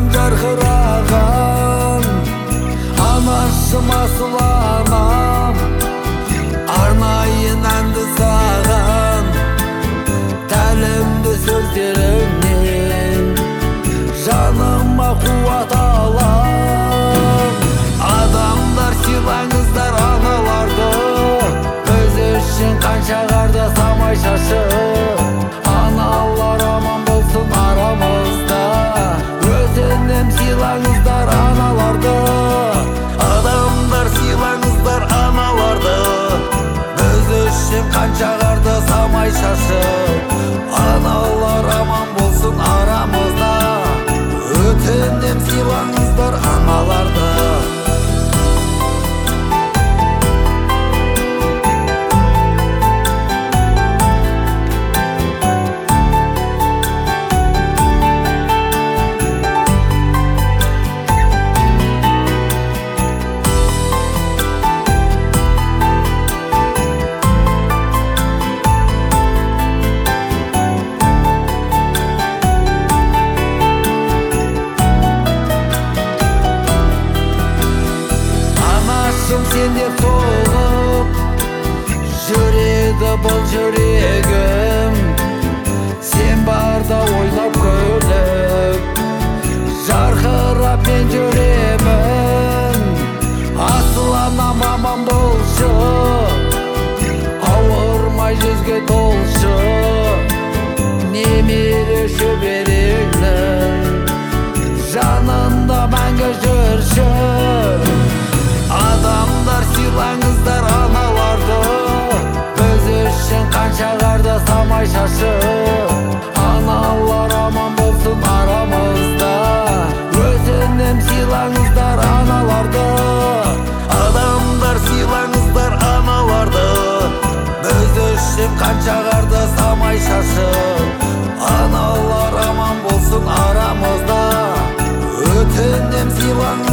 күннен жарқыраған анашым асыл анам, арнайын әнді саған тәлімді сөздеріңнен жаныма қуат алам. Адамдар сыйлаңыздар аналарды, біз үшін қанша қарда самай шашып, аналар аман болсын арамызда. Өтінем сыйлаңыздар аналарды, адамдар сыйлаңыздар аналарды, біз үшін қанша қарда самай шашып, аналар аман болсын арамызда. Өтінем сыйлаңыздар аналарды. Сенде соғып жүреді бұл жүрегім, сен барда ойлап күліп жарқырап мен жүремін. Асыл анам аман болшы, ауырмай жүзге толшы, немере шөбереңнің жанында мәңгі жүрші. Адамдар сыйлаңыздар аналарды, біз үшін қанша қарда самай шашып, аналар аман болсын арамызда. Өтінем сыйлаңыздар аналарды, адамдар сыйлаңыздар аналарды, біз үшін қанша қарда самай шашып, аналар аман болсын арамызда. Өтінем сыйлаңыздар